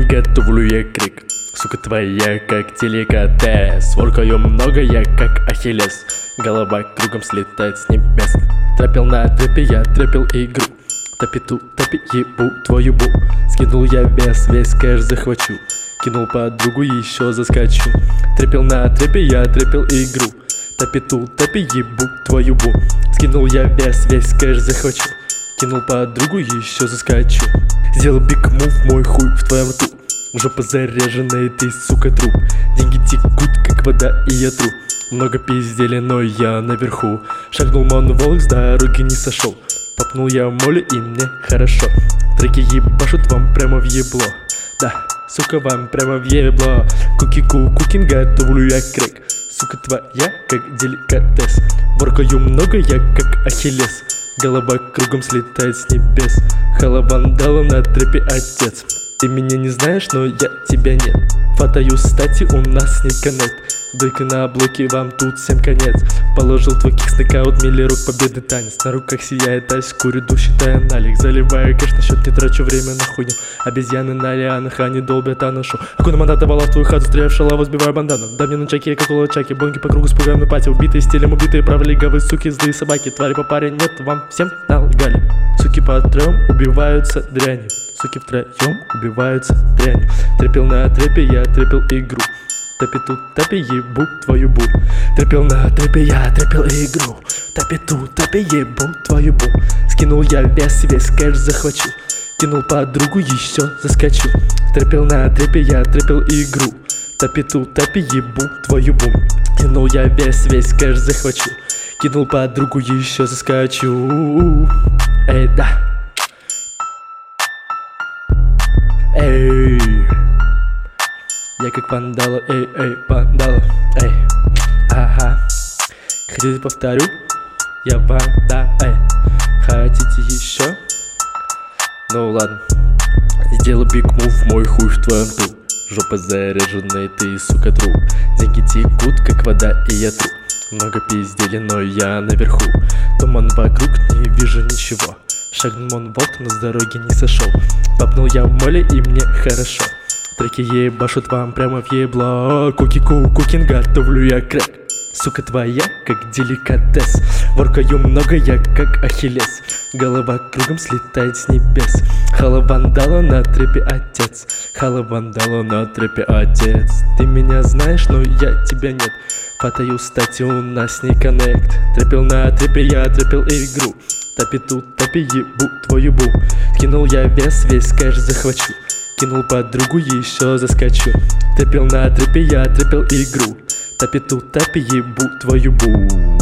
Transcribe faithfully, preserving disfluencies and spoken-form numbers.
день готовлю я крик. Сука твоя, как деликатес. Воркаю много я, как Ахиллес. Голова кругом слетает с небес. Трапил на трэпе, я трэпил игру. Топи ту, топи ебу, твою бу. Скинул я вес, весь кэш захвачу. Кинул подругу, еще заскочу. Трэпил на трэпе, я трэпил игру. Топи ту, топи ебу, твою бу. Скинул я вес, весь кэш захвачу. Кинул подругу, еще заскочу. Сделал биг мув, мой хуй в твоем рту. Жопа заряженная, ты, сука, труп. Деньги текут, как вода, и я труп. Много пиздели, но я наверху. Шагнул монволк, с дороги не сошел. Попнул я моли, и мне хорошо. Треки ебашут вам прямо в ебло. Да, сука, вам прямо в ебло. Куки-ку, кукин, готовлю я крэк. Сука твоя, как деликатес. Воркаю много я, как Ахиллес. Голова кругом слетает с небес. Халавандала на трэпе отец. Ты меня не знаешь, но я тебя нет. Фатаю стати, у нас не коннект. Дойка на блоке, вам тут всем конец. Положил твой кикс, нокаут, миллерок, победы танец. На руках сияет айс, курю дух, считая налик. Заливаю кэш, на счет не трачу время на хуйню. Обезьяны на лианах, они долбят, а ношу. Акуна Матата вала в твою хату, стреляю в шалаву, сбиваю бандану. Дай мне на чаке, как у лачаки, бонги по кругу с пугаем на пати. Убитые стилем, убитые праволиговые суки, злые собаки. Твари по паре нет, вам всем налгали. Суки по трем убиваются дрянью. Суки втроем убиваются дрянью. Трэпил на трэпе, я трэпил игру. Топи ту, топи ебу, твою бу. Трэпил на трэпе, я трэпил игру. Топи ту, топи ебу, твою бу. Скинул я вес, весь кэш захвачу. Кинул подругу, еще заскочу. Трэпил на трэпе, я трэпил игру. Топи ту, топи ебу, твою бу. Кинул я вес, весь кэш захвачу. Кинул подругу, еще заскочу. Эй, да. Эй, я как вандала, эй, эй, вандала, эй, ага. Хотите повторю? Я ванда, эй. Хотите еще? Ну ладно. Сделай биг мув, мой хуй в твоем рту. Жопа заряженная, ты, сука, труп. Деньги текут, как вода, и я труп. Много пиздели, но я наверху. Туман вокруг, не вижу ничего. Шагнул монволк, но с дороги не сошел. Попнул я в моле, и мне хорошо. Треки ебашут вам прямо в ебло. Куки-ку, кукин, готовлю я крэк. Сука твоя, как деликатес. Воркаю много я, как Ахиллес. Голова кругом слетает с небес. Халавандала на трэпе отец. Халавандала на трэпе отец. Ты меня знаешь, но я тебя нет. Фатаю стати, у нас не коннект. Трэпил на трэпе, я трэпил игру. Топи ту, топи ебу, твою бу. Кинул я вес, весь кэш захвачу. Кинул подругу, еще заскочу. Трэпил на трэпе, я трэпил игру. Топи ту, топи ебу, твою бу.